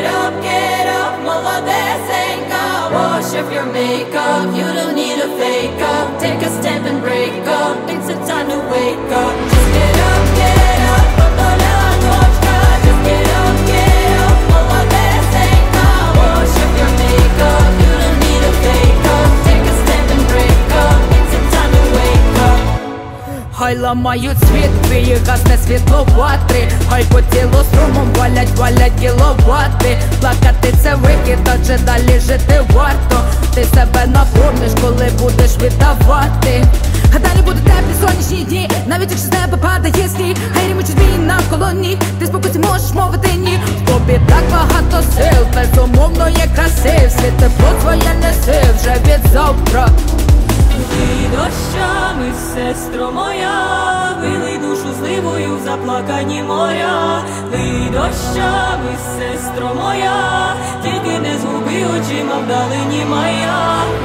get up, молодесенька. Wash off your makeup, you don't need a fake up. Take a step and break up, it's a time to wake up. Just get up, потолела ночка. Just get up, молодесенька. Wash off your makeup, you don't need a fake up. Take a step and break up, it's a time to wake up. Хай ламають світ, твій гасне світло ватри. Хай по тілу струмом валять кіловати. Плакати це вихід, адже далі жити варто. Ти себе наповниш, коли будеш віддавати. А далі будуть теплі сонячні дні, навіть якщо з неба падає сніг. Хай римучі змії навколо ніг, ти спокійно можеш мовити ні. В тобі так багато сил, безумовної краси. Світ тепло твоє неси вже від завтра. Лий дощами, сестро моя, вилий душу зливою в заплакані моря. Лий дощами, сестро моя, тільки не згуби очима вдалині моя.